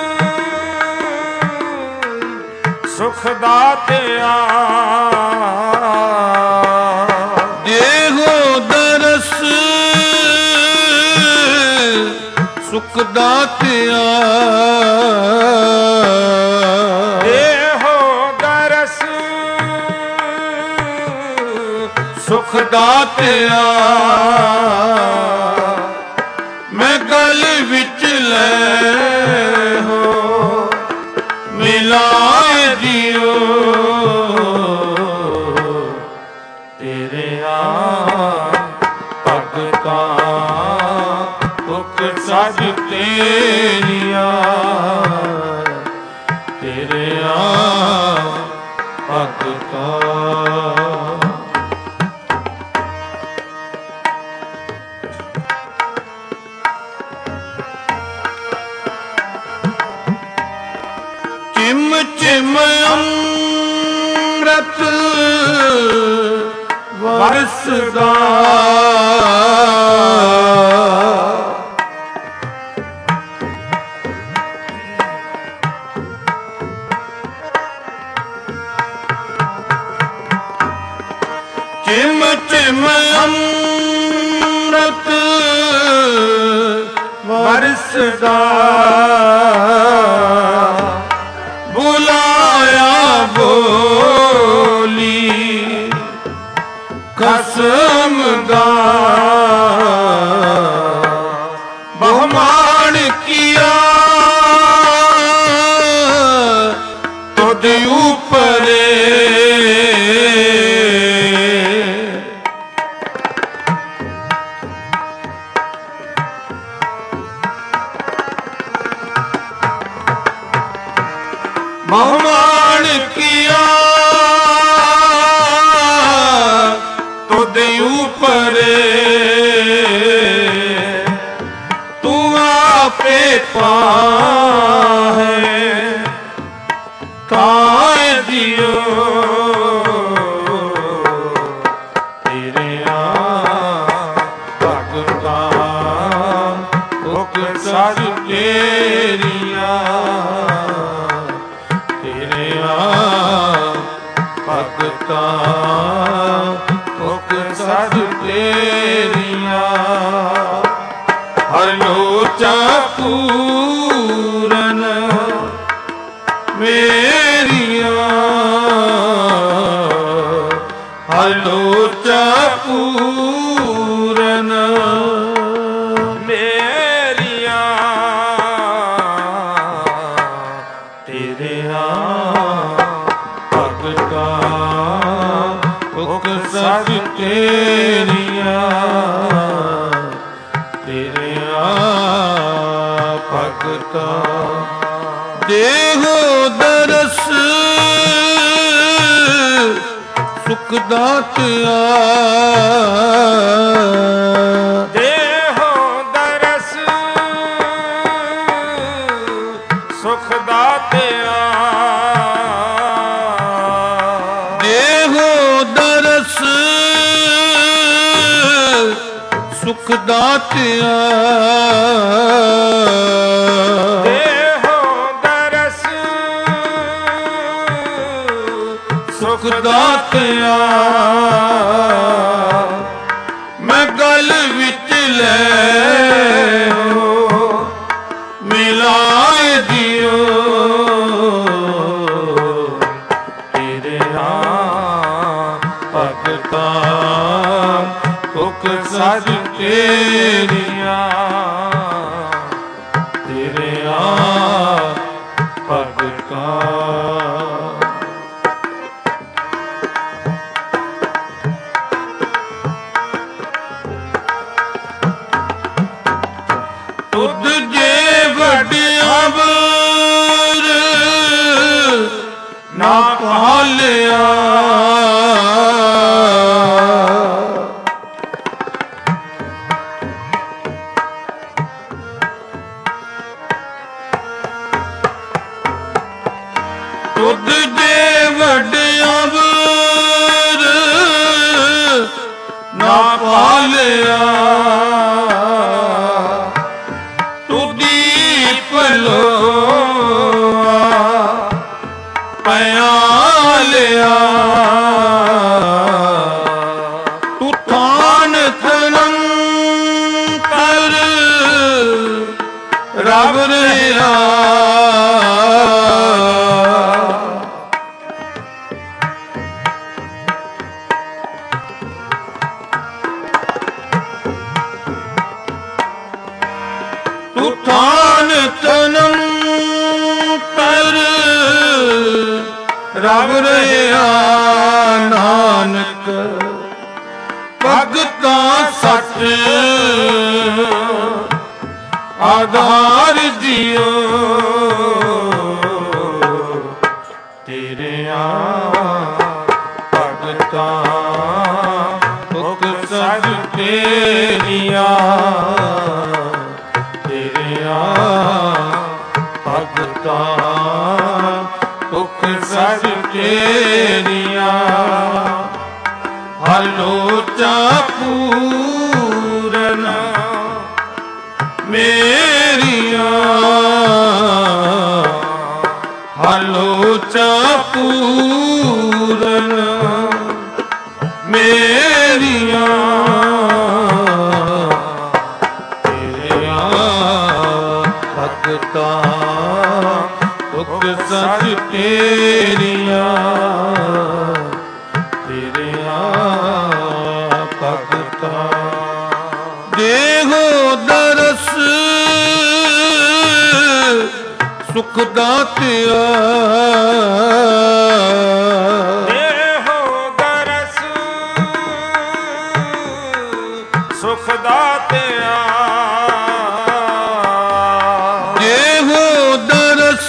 ਸੁਖ ਦਾਤਿਆ ਸੁਖ ਦਾਤਿਆ ਇਹੋ ਦਰਸ ਸੁਖ ਦਾਤਿਆ ਮੈਂ ਗਲ ਵਿੱਚ ਲੈ ਹੋ ਮਿਲਾਏ ਦਿਓ ਤੇਰੇ ਆ ਭਗਤਾਂ ਦੁੱਖ ਸਭ ਤੇਰੀਆਂ ਤੇਰੇ ਆ ਭਗਤਾਂ ਚਿਮ ਚਿਮ ਅੰਮ੍ਰਿਤ ਬਰਸਦਾ ਚਿਮ ਚਿਮ ਅੰਮ੍ਰਿਤ ਬਰਸਦਾ ਬੁਲਾਇਆ ਬੋਲੀ ਕਸਮ ਦਾ ਬਹੁਮਾਨ ਕੀਆ ਤੁਧ ਉਪਰੇ ਬਹੁਮਾਨ ਕੀਆ ਤੁਧ ਉਪਰੇ ਤੂੰ ਆਪੇ ਪਾਹੇ ਕਾਇ ਦਿਓ ਤੇਰੇ ਆ ਭਗਤਾਂ ਹੁਕ ਸਜ ਤੇਰੀਆਂ ਤੇਰੇ ਆ ਭਗਤਾਂ ਹੁਕ ਸਜ ਤੇਰੀਆਂ ਹਰ ਲੋਚਾ ਪੂਰਨ ਮੇਰੀਆਂ ਹਰ ਲੋਚਾ ਪੂਰਨ ਮੇਰੀਆਂ ਤੇਰੇ ਆ ਭਗਤਾਂ ਹੁਕ ਸਜ ਤੇਰੀਆਂ ਤੇਰੇ ਆ ਭਗਤਾਂ ਦੇਹੋ ਦਰਸ ਸੁਖ ਦਾਤਿਆ ਦੇਹੋ ਦਰਸ ਸੁਖ ਦਾਤਿਆ ਦੇਹੋ ਦਰਸ ਸੁਖ ਦਾਤਿਆ ਦੇਹੋ ਦਰਸ ਸੁਖ ਦਾਤਿਆ ਮੈਂ ਗਲ ਵਿੱਚ ਲੈ ਮਿਲਾਏ ਦਿਓ ਤੇਰੇ ਆ ਭਗਤਾਂ ਹੁਕ ਸਜ ਤੇਰੀਆਂ ਤੇਰੇ ਆ ਭਗਤਾਂ ਤੁਧ ਜੇ ਵਡਿਆਵਰ ਨਾ ਪਾਲਿਆ ਤੁਧ ਜੇ ਵਡਿਆਵਰ ਨਾ ਪਾਲਿਆ ਪਿਆਲਿਆ ਤੂੰ ਥਾਨ ਤਨੰਤਰ ਰਬ ਰਿਹਾ ਤੂੰ ਥਾਨ ਤਨੰਤਰ ਰਬ ਰਿਹਾ ਨਾਨਕ ਭਗਤਾਂ ਸੱਚ ਆਧਾਰ ਦਿਓ ਤੇਰੇ ਆ ਭਗਤਾਂ ਹੁਕ ਸਜ ਤੇਰੀਆਂ ਤੇਰੇ ਆ ਭਗਤਾਂ ਹੁਕ ਸਜ ਤੇਰੀਆਂ ਹਲੋਚਾ ਪੂਰਨ ਮੇਰੀਆਂ ਹਲੋਚਾ ਪੂਰਨ ਮੇਰੀਆਂ ਤੇਰੀਆਂ ਭਗਤਾਂ ਤੁਕ ਸਚ ਤੇਰੀਆਂ ਤੇਰੀਆਂ ਭਗਤਾਂ ਦੇਹੋ ਦਰਸ ਸੁਖ ਦਾਤਿਆ ਦੇਹੋ ਦਰਸ ਸੁਖ ਦਾਤਿਆ ਦੇਹੋ ਦਰਸ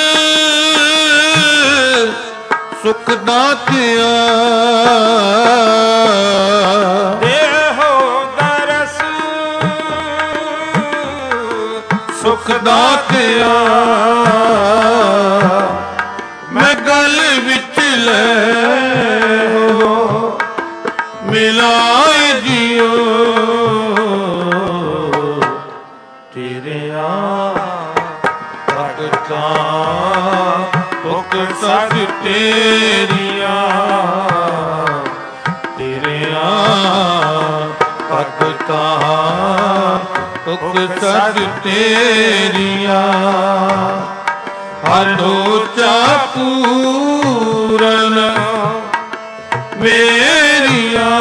ਸੁਖ ਦਾਤਿਆ ਦੇਹੋ ਦਰਸ ਸੁਖ ਦਾਤਿਆ ਮੈਂ ਗਲ ਵਿੱਚ ਲੈ ਮਿਲਾਏ ਜਿਉ ਤੇਰਿਆਂ ਭਗਤਾਂ ਤੁਕ ਸਚ ਤੇਰੀਆਂ ਤੇਰਿਆਂ ਭਗਤਾਂ ਤੁਕ ਸਚ ਤੇਰੀਆਂ ਹਲੋਚਾ ਪੂਰਨ ਮੇਰੀਆਂ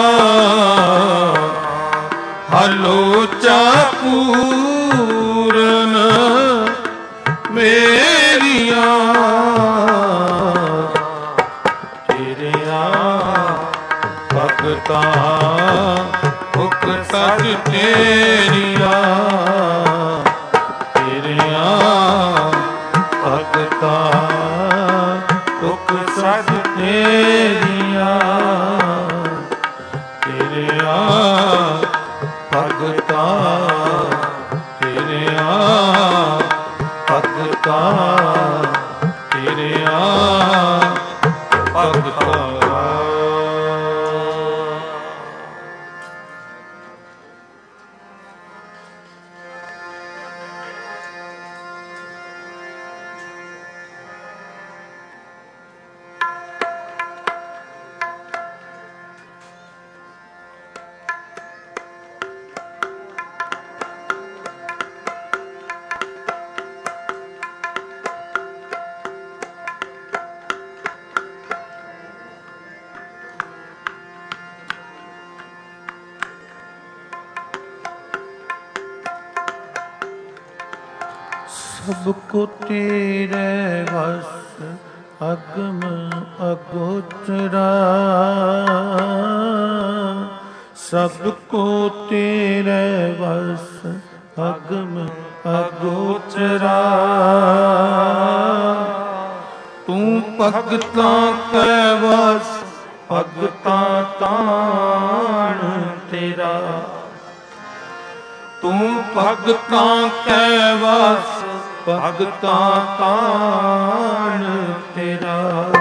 ਹਲੋਚਾ ਪੂਰਨ ਮੇਰੀਆਂ ਤੇਰੀਆਂ ਭਗਤਾਂ ਤੁਕ ਸਚ ਤੇਰੀਆਂ ਤੇਰੀਆਂ ਭਗਤਾਂ ਤੁਕ ਸਚ ਤੇਰੀਆਂ ਤੇਰੀਆਂ ਭਗਤਾਂ ਤੇਰੀਆਂ ਭਗਤਾਂ ਤੇਰੀਆਂ ਭਗਤਾਂ ਸਭ ਕੋ ਤੇਰੇ ਵਸ ਅਗਮ ਅਗੋਚਰਾ ਸਭ ਕੋ ਤੇਰੇ ਵਸ ਅਗਮ ਅਗੋਚਰਾ ਤੂੰ ਭਗਤਾਂ ਕੈ ਵਸ ਭਗਤਾਂ ਤਾਣ ਤੇਰਾ ਤੂੰ ਭਗਤਾਂ ਕੈ ਵਸ ਭਗਤਾਂ ਤਾਣ ਤੇਰਾ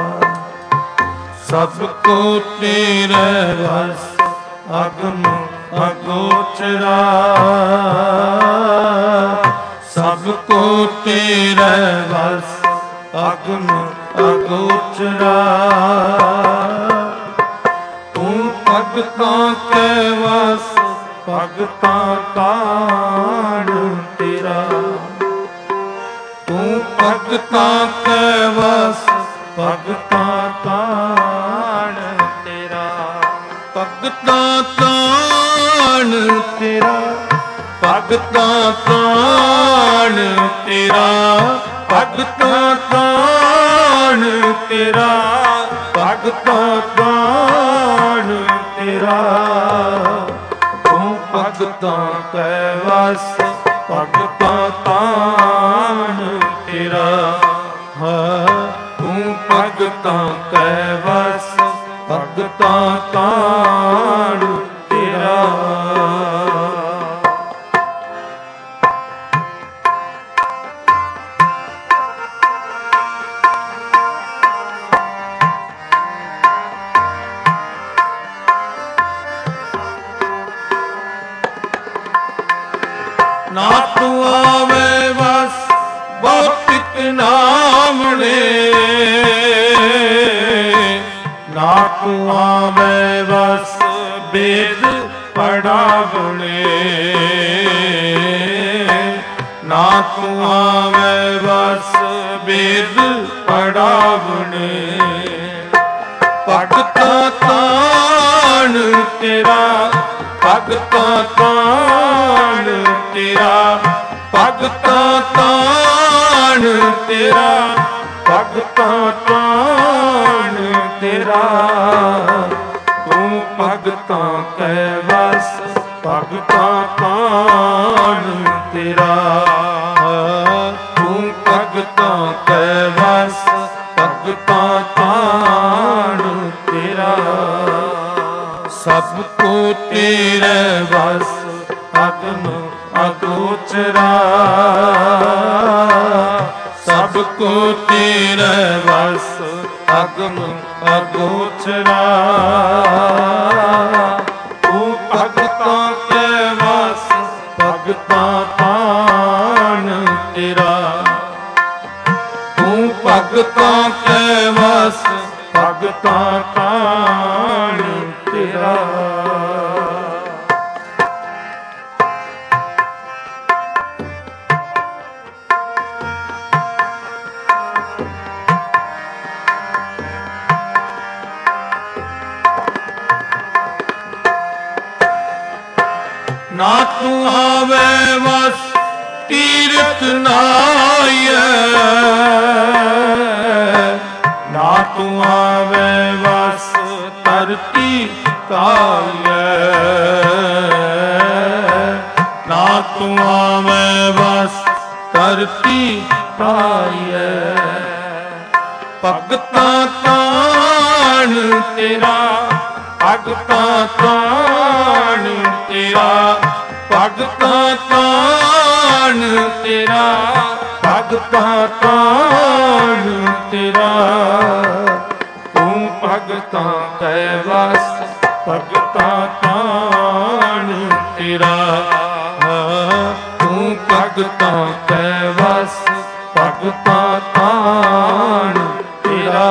ਸਭ ਕੋ ਤੇਰੇ ਵਸ ਅਗਮ ਅਗੋਚਰਾ ਸਭ ਕੋ ਤੇਰੇ ਵਸ ਅਗਮ ਅਗੋਚਰਾ ਤੂੰ ਭਗਤਾਂ ਕੈ ਵਸ ਭਗਤਾਂ ਤਾਣ ਤੇਰਾ ਤੂੰ ਭਗਤਾਂ ਕੈ ਵਸ ਭਗਤਾਂ ਤਾਣ ਤੇਰਾ ਭਗਤਾਂ ਤਾਣ ਤੇਰਾ ਭਗਤਾਂ ਤਾਣ ਤੇਰਾ ਭਗਤਾਂ ਤਾਣ ਤੇਰਾ ਭਗਤਾਂ ਤਾਣ ਤੇਰਾ ਭਗਤਾਂ ਕੈ ਵਸ ਭਗਤਾਂ ਤਾਣ ਤੇਰਾ ਹਾਂ ਤੂੰ ਭਗਤਾਂ ਕੈ ਵਸ ਭਗਤਾਂ ਤਾਣ ਤੇਰਾ ਭੌਤਿਕ ਨਾਮਣੇ ਨਾ ਤੂੰ ਆਵੇ ਵਸ ਬੇਦ ਪੜਾਵਣੇ ਨਾ ਤੂੰ ਆਵੇ ਵਸ ਬੇਦ ਪੜਾਵਣੇ ਭਗਤਾਂ ਤਾਣ ਤੇਰਾ ਭਗਤਾਂ ਤਾਣ ਤੇਰਾ ਭਗਤਾਂ ਤਾਣ ਤੇਰਾ ਭਗਤਾਂ ਤਾਣ ਤੇਰਾ ਤੂੰ ਭਗਤਾਂ ਕੈ ਵਸ ਭਗਤਾਂ ਤਾਣ ਤੇਰਾ ਤੂੰ ਭਗਤਾਂ ਕੈ ਵਸ ਭਗਤਾਂ ਤਾਣ ਤੇਰਾ ਸਭ ਕੋ ਤੇਰੇ ਵਸ ਅਗਮ ਅਗੋਚਰਾ ਸਭ ਕੋ ਤੇਰੇ ਵਸ ਅਗਮ ਅਗੋਚਰਾ ਤੂੰ ਭਗਤਾਂ ਕੈ ਵਸ ਭਗਤਾਂ ਤਾਣ ਤੇਰਾ ਤੂੰ ਭਗਤਾਂ ਕੈ ਵਸ ਭਗਤਾਂ ਤਾਣ ਤੇਰਾ ਨਾ ਤੂੰ ਆਵੇ ਵਸ ਤੀਰਥ ਨਾਈਐ ਨਾ ਤੂੰ ਆਵੇ ਵਸ ਧਰਤੀ ਕਾਈਐ ਨਾ ਤੂੰ ਆਵੇ ਵਸ ਧਰਤੀ ਕਾਈਐ ਭਗਤਾਂ ਤਾਣ ਤੇਰਾ ਭਗਤਾਂ ਤਾਣ ਤੇਰਾ ਭਗਤਾਂ ਤਾਣ ਤੇਰਾ ਭਗਤਾਂ ਤਾਣ ਤੇਰਾ ਤੂੰ ਭਗਤਾਂ ਕੈ ਵਸ ਭਗਤਾਂ ਤਾਣ ਤੇਰਾ ਤੂੰ ਭਗਤਾਂ ਕੈ ਵਸ ਭਗਤਾਂ ਤਾਣ ਤੇਰਾ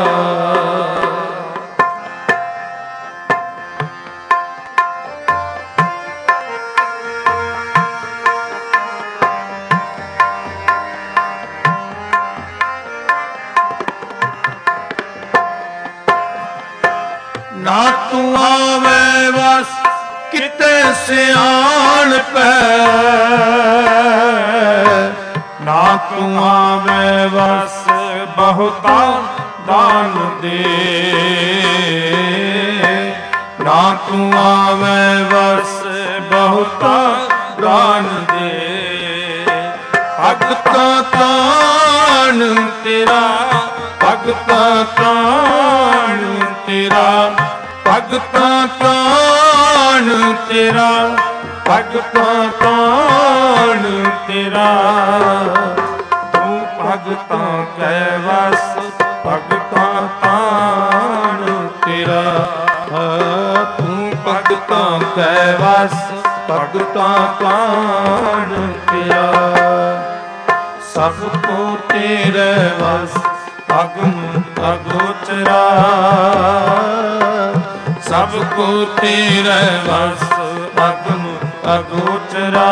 ਨਾ ਤੂੰ ਆਵੇ ਵਸ ਕਿਤੇ ਸਿਆਣ ਪੈ ਨਾ ਤੂੰ ਆਵੇ ਵਸ ਬਹੁਤਾ ਦਾਨ ਦੇ ਨਾ ਤੂੰ ਆਵੇ ਵਸ ਬਹੁਤਾ ਦਾਨ ਦੇ ਭਗਤਾਂ ਤਾਣ ਤੇਰਾ ਭਗਤਾਂ ਤਾਣ ਤੇਰਾ ਭਗਤਾਂ ਤਾਣ ਤੇਰਾ ਭਗਤਾਂ ਤਾਣ ਤੇਰਾ ਤੂੰ ਭਗਤਾਂ ਕੈ ਵਸ ਭਗਤਾਂ ਤਾਣ ਤੇਰਾ ਤੂੰ ਭਗਤਾਂ ਕੈ ਵਸ ਭਗਤਾਂ ਤਾਣ ਤੇਰਾ ਸਭ ਕੋ ਤੇਰੇ ਵਸ ਅਗਮ ਅਗੋਚਰਾ ਸਭ ਕੋ ਤੇਰੇ ਵਸ ਅਗਮ ਅਗੋਚਰਾ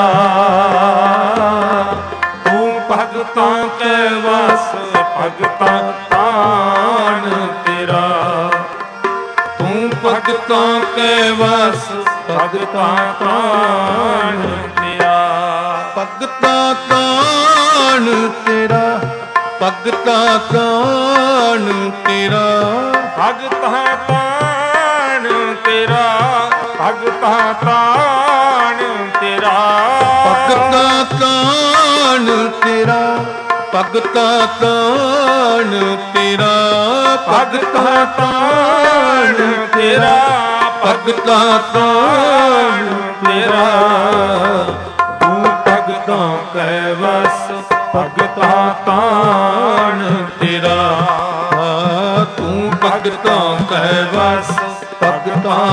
ਤੂੰ ਭਗਤਾਂ ਕੈ ਵਸ ਭਗਤਾਂ ਤਾਣ ਤੇਰਾ ਤੂੰ ਭਗਤਾਂ ਕੈ ਵਸ ਭਗਤਾਂ ਤਾਣ ਤੇਰਾ ਭਗਤਾਂ ਤਾਣ ਤੇਰਾ ਭਗਤਾਂ ਤਾਣ ਤੇਰਾ ਭਗਤਾਂ ਤਾਣ ਤੇਰਾ ਭਗਤਾਂ ਤਾਣ ਤੇਰਾ ਭਗਤਾਂ ਤਾਣ ਤੇਰਾ ਭਗਤਾਂ ਤਾਣ ਤੇਰਾ ਭਗਤਾਂ ਤਾਣ ਤੇਰਾ ਭਗਤਾਂ ਤਾਣ ਤੇਰਾ ਤੂੰ ਭਗਤਾਂ ਕੈ ਵਸ ਭਗਤਾਂ ਤਾਣ ਤੇਰਾ ਤੂੰ ਭਗਤਾਂ ਕੈ ਵਸ ਭਗਤਾਂ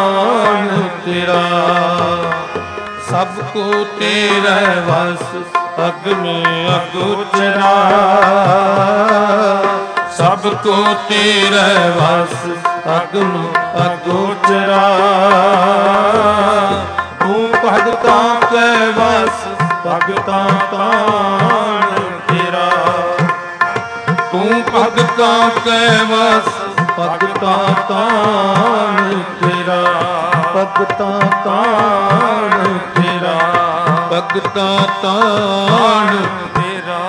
ਤਾਣ ਤੇਰਾ ਸਭ ਕੋ ਤੇਰੇ ਵਸ ਅਗ में अग उचरा सब को तेरे वस अग में अग उचरा तू भगतां के वस भगतां तान तेरा तू भगतां के वस भगतां तान तेरा भगतां तान तेरा भगतां तान तेरा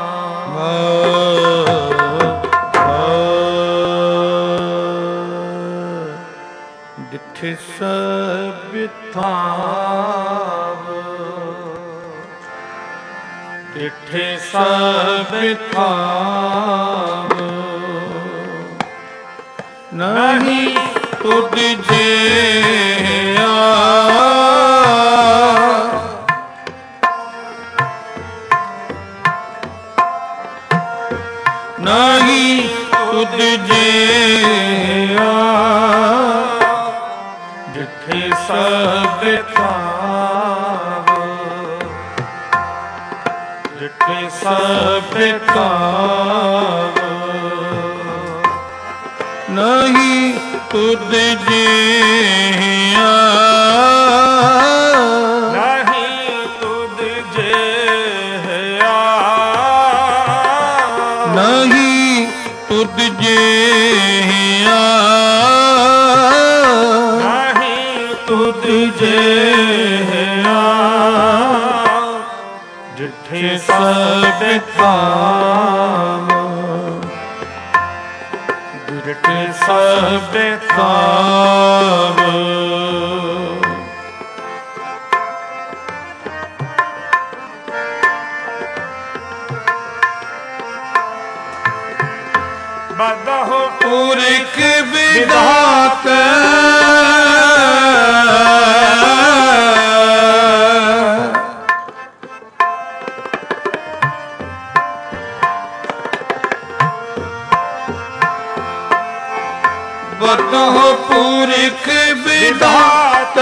डिठे सब थाव डिठे सब थाव नहीं तुझ जे नहीं तुझ जे जिथे सब थाव जिथे सब थाव नहीं तुझ जे नहीं तुझ जे नहीं तुझ जे नहीं तुझ जे जिथे सब थाव जिथे सब थाव बदहो पुरख विधात बदहो पुरख विधात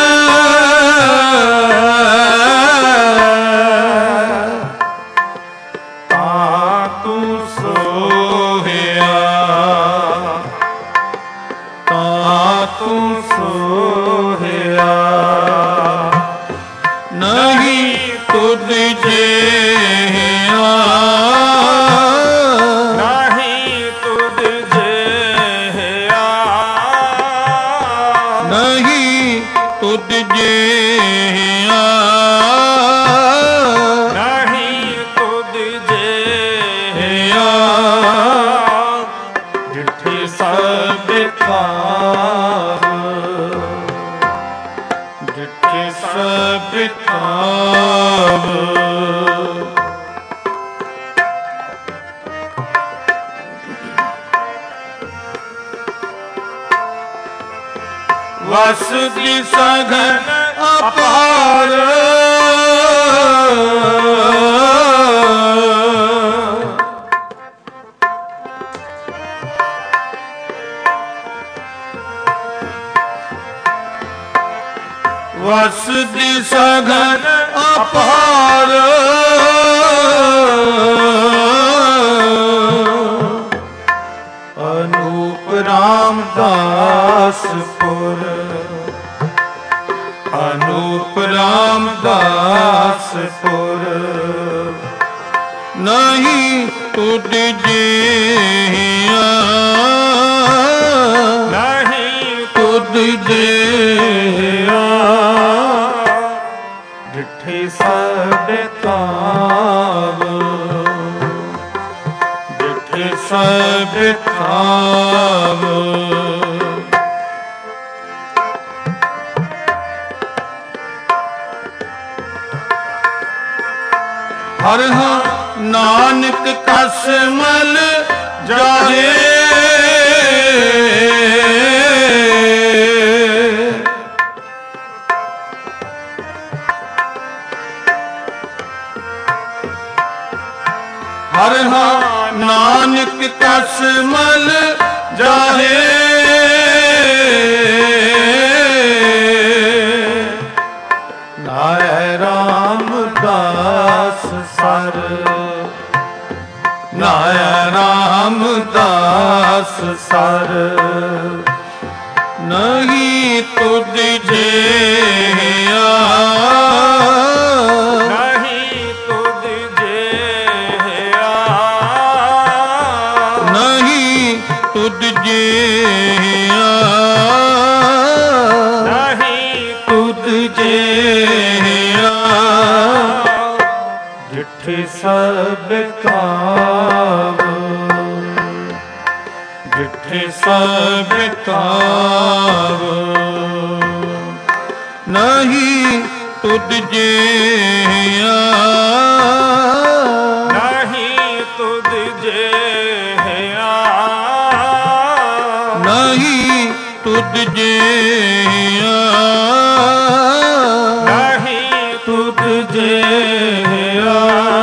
तू सोया तू सोया नहीं तुझ जे नहीं तुझ जे नहीं तुझ जे नहीं तुझ जे जिठे सब थाव जिठे सब थाव वस की सघन अपार वस की सघन अपार अनूप रामदासपुर अनूप रामदासपुर नहीं तुझ जे नहीं तुझ जे जिठे सब थाव जिठे सब थाव हर नानक कसमल जाहे हर नानक कसमल जाहे नाय रामदास ਸਰ ਨਾਇਆ ਰਾਮਦਾਸ ਸਰ ਨਹੀਂ ਤੁਧ ਜਿਹਾ ਨਹੀਂ ਤੁਧ ਜਿਹਾ ਨਹੀਂ ਤੁਧ ਜਿਹਾ ਨਹੀਂ ਤੁਧ ਜਿਹਾ ਜਿੱਥੇ ਸਭ ਕਾਵ ਜਿੱਥੇ ਸਭ ਕਾਵ ਨਹੀਂ ਤੁਧ ਜਿਹਾ ਨਹੀਂ ਤੁਧ ਜਿਹਾ ਨਹੀਂ ਤੁਧ ਜਿਹਾ ਨਹੀਂ ਤੁਧ ਜਿਹਾ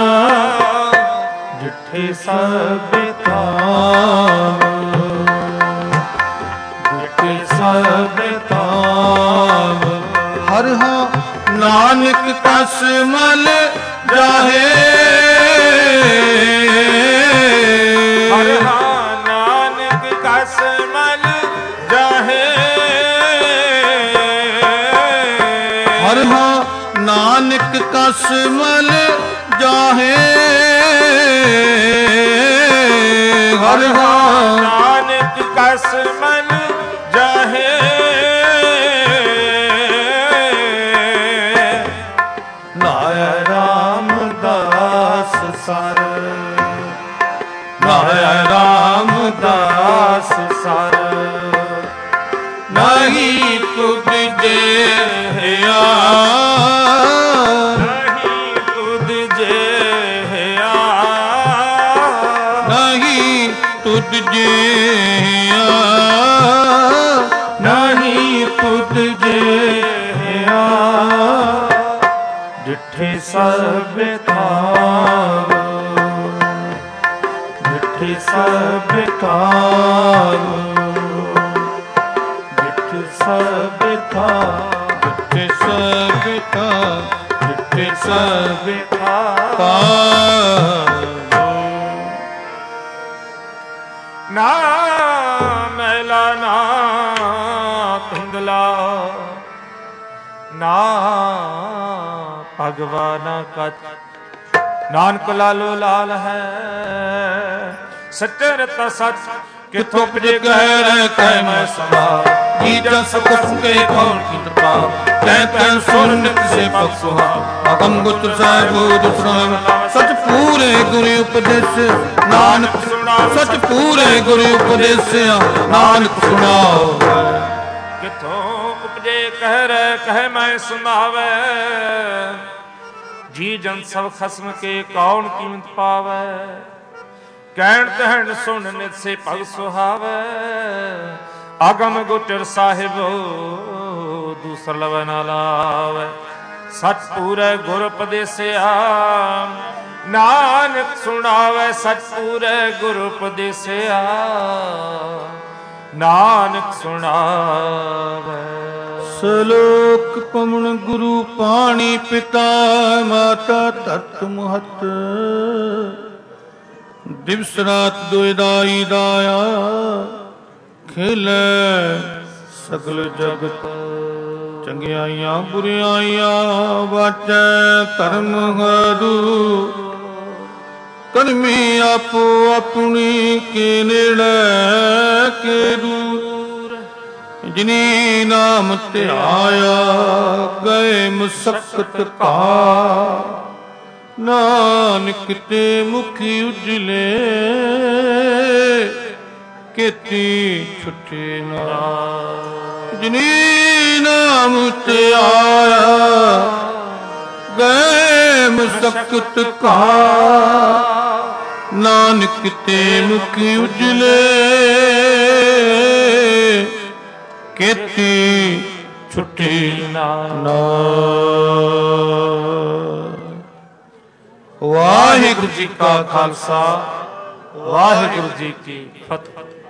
ਜਿੱਥੇ ਸਭ ਕਾਵ ਜਿੱਥੇ ਸਭ ਕਾਵ ਹਰ ਹਾਂ ਨਾਨਕ ਕਸ ਮਲ ਜਾਹੇ ਹਰ ਹਾਂ ਨਾਨਕ ਕਸ ਮਲ ਜਾਹੇ ਹਰ ਹਾਂ ਨਾਨਕ ਕਸ ਮਲ ਜਾਹੇ ਹਰ ਹਾਂ ਨਾਨਕ ਕਸ ਮਲ ਜਾਹੇ ਨਾਇਆ ਰਾਮਦਾਸ ਸਰ ਨਾਇਆ ਰਾਮਦਾਸ ਸਰ ਨਹੀਂ ਤੁਧ ਜਿਹਾ ਨਹੀਂ ਤੁਧ ਜਿਹਾ ਨਹੀਂ ਤੁਧ ਜਿਹਾ ਨਹੀਂ ਤੁਧ ਜਿਹਾ ਜਿੱਥੇ ਸਭ ਕਾਵ ਜਿੱਥੇ ਸਭ ਕਾਵ ਜਿੱਥੇ ਸਭ ਕਾਵ ਜਿੱਥੇ ਸਭ ਕਾਵ ਜਿੱਥੇ ਸਭ ਕਾਵ ਨਾ ਮੈਲਾ ਨਾ ਧੁੰਦਲਾ ਨਾ ਭਗਵਾਨਾ ਕਤ ਨਾਨਕ ਲਾਲੋ ਲਾਲ ਹੈ ਸੱਚੇ ਰਤਾ ਸੱਚ ਕਿਥੋਂ ਤੁਪਜ ਕਹਿ ਕਹਿ ਮੈਂ ਸਮਾ ਜੀ ਜਨ ਸਭ ਕੇ ਕੌਣ ਕੀ ਤਪਾ ਕਹਿ ਕਹਿ ਸੁਨ ਨਿਤ ਸੇ ਬਖਸ਼ੁਹਾ ਅਗਮ ਗੁਤ ਸਾਹਿਬ ਦੁਸਰਾਮ ਸਚ ਪੂਰੇ ਗੁਰੂ ਉਪਦੇਸ਼ ਨਾਨਕ ਸਚ ਪੂਰੇ ਗੁਰੂ ਉਪਦੇਸਿਆ ਨਾਨਕ ਸੁਣਾਓ ਕਿਥੋਂ ਉਪਜੇ ਕਹਿ ਰਹਿ ਕਹਿ ਮੈਂ ਸੁਣਾਵੇ ਜੀ ਜਨ ਸਭ ਖਸਮ ਕੇ ਕੌਣ ਕੀਮਤ ਪਾਵੇ ਕਹਿਣ ਤਹਿਣ ਸੁਣ ਨਿਤ ਸੇ ਭਗ ਸੁਹਾਵੇ ਆਗਮ ਗੁਟਰ ਸਾਹਿਬ ਦੂਸਰ ਲਵ ਨਾ ਲਾਵੇ ਸਚ ਪੂਰੇ ਗੁਰ ਉਪਦੇਸਿਆ ਨਾਨਕ ਸੁਣਾਵੇ ਸਚ ਪੂਰੇ ਗੁਰ ਉਪਦੇਸਿਆ ਨਾਨਕ ਸੁਣਾਵੇ ਸਲੋਕ ਪਵਨ ਗੁਰੂ ਪਾਣੀ ਪਿਤਾ ਮਾਤਾ ਧਰਤ ਮਹਤ ਦਿਵਸ ਰਾਤ ਦੁਇਦਾਈ ਦਾਇਆ ਖੇਲੇ ਸਗਲ ਜਗਤ ਚੰਗਿਆਈਆਂ ਬੁਰਿਆਈਆਂ ਵਾਚੈ ਧਰਮ ਹਰੂ ਕਰਮੀ ਆਪੋ ਆਪਣੀ ਕੇ ਨੇੜੇ ਕੇ ਦੂਰ ਜਿਨੀ ਨਾਮ ਧਿਆਇਆ ਗਏ ਮੁਸਕਤ ਕਾ ਨਾਨਕ ਤੇ ਮੁਖੀ ਉਜਲੇ ਕੀਤੀ ਛੁੱਟੇ ਨਾ ਜਿਨੀ ਨਾਮ ਧਿਆਇਆ ਗਏ ਮੁਸਕਤ ਕਾ ਨਾਨਕ ਤੇ ਮੁਖੀ ਉਜਲੇ ਕੀਤੀ ਛੁੱਟੀ ਨਾ ਵਾਹਿਗੁਰੂ ਜੀ ਕਾ ਖਾਲਸਾ ਵਾਹਿਗੁਰੂ ਜੀ ਕੀ ਫਤਿਹ।